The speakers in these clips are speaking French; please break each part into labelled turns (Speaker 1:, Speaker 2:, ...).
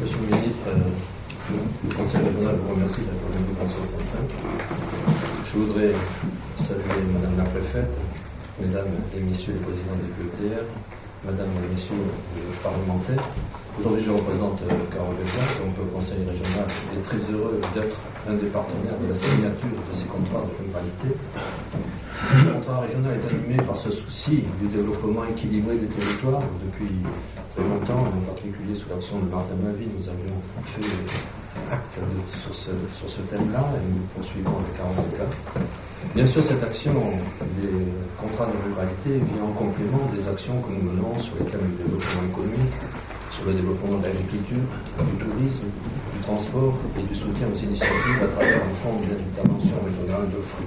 Speaker 1: Monsieur le ministre, le Conseil régional vous remercie d'être venu dans 65. Je voudrais saluer Madame la préfète, Mesdames et Messieurs les présidents des PETR, Madame et Messieurs les parlementaires. Aujourd'hui, je représente Carole Delga, donc le Conseil régional est très heureux d'être un des partenaires de la signature de ces contrats de ruralité. Le contrat régional est animé par ce souci du développement équilibré des territoires. Depuis très longtemps, en particulier sous l'action de Martin Mavie, nous avions fait acte sur ce thème-là et nous poursuivons avec Carole Delga. Bien sûr, cette action des contrats de ruralité vient en complément des actions que nous menons sur les thèmes du développement économique, sur le développement de l'agriculture, du tourisme, du transport et du soutien aux initiatives à travers le fonds d'intervention régionale de fruits.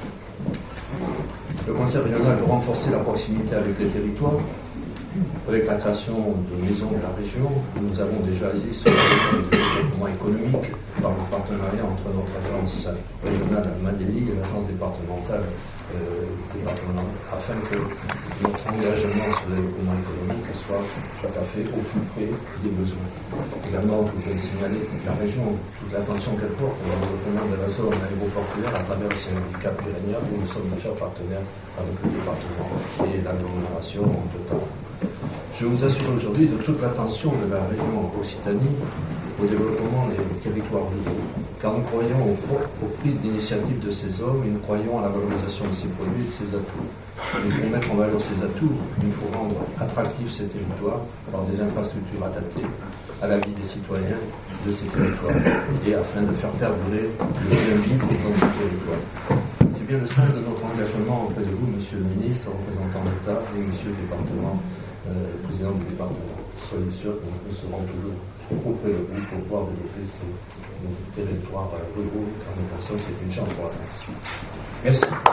Speaker 1: Le Conseil régional veut renforcer la proximité avec les territoires. Avec la création de maisons de la région, nous avons déjà agi sur le développement économique par le partenariat entre notre agence régionale Madélie et l'agence départementale afin que notre engagement sur le développement économique soit tout à fait au plus près des besoins. Également, je voudrais signaler la région, toute l'attention qu'elle porte au développement de la zone aéroportuaire à travers le syndicat Pyrénéen où nous sommes déjà partenaires avec le département et l'agglomération en total. Je vous assure aujourd'hui de toute l'attention de la région Occitanie au développement des territoires ruraux, car nous croyons aux prises d'initiative de ces hommes et nous croyons à la valorisation de ces produits et de ces atouts. Et pour mettre en valeur ces atouts, il faut rendre attractifs ces territoires par des infrastructures adaptées à la vie des citoyens de ces territoires et afin de faire perdurer le bien vivre dans ces territoires. C'est bien le sens de notre engagement auprès de vous, Monsieur le ministre, représentant l'État et Monsieur le département, président du département. Soyez sûr que nous serons toujours auprès de vous pour pouvoir développer ces territoires ruraux, car nous pensons que c'est une chance pour la France.
Speaker 2: Merci.